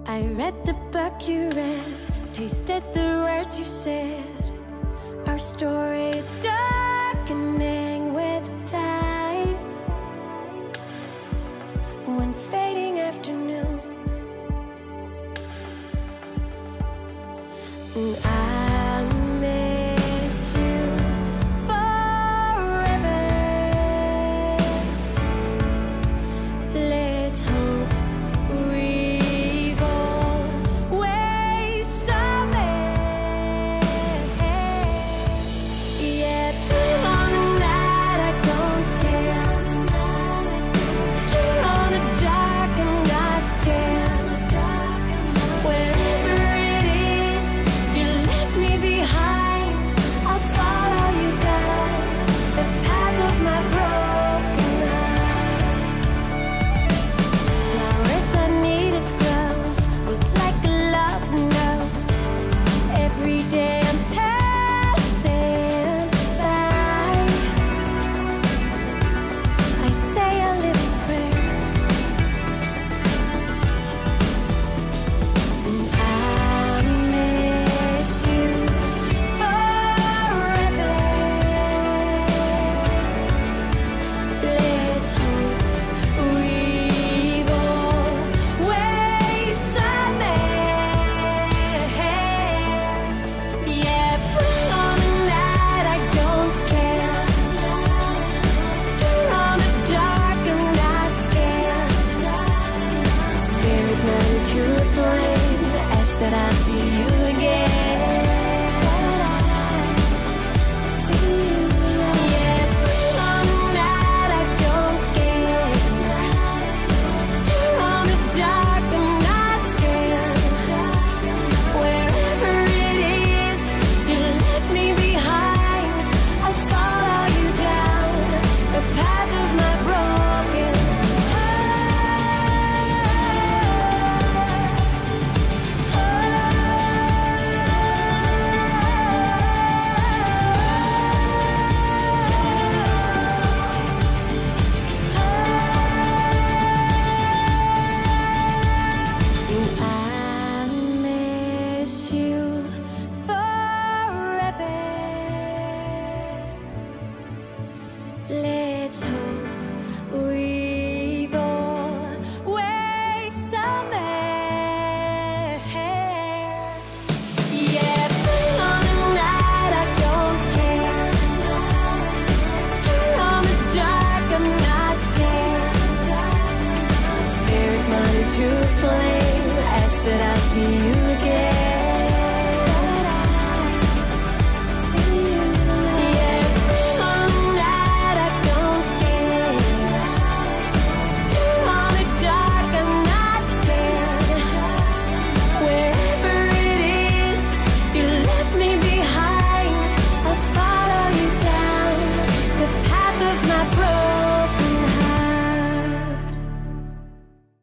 I read the book you read, tasted the words you said. Our story is darkening with time. One fading afternoon, and I miss you forever. Let's hope we've always somewhere. Yeah, bring on the night, I don't care. Turn on the dark, I'm not scared. Wherever it is you left me behind, I'll follow you down the path of my broken heart. Flowers I need is grow was like a love note. Every day I'm passing by, I say a little prayer, and I miss you forever. Let's hope we've always somewhere. Yeah, bring on the night, I don't care. Turn on the dark, I'm not scared. Spirit burn to a flame, ask that I see you again. Yeah, bring on the night, I don't care. Turn on the dark, I'm not scared. Wherever it is you left me behind, I'll follow you down the path of my broken I miss you forever. Let's hope we've always somewhere. Yeah, bring on the night, I don't care. Turn on the dark, I'm not scared. Spirit burn to a flame, ask that I see you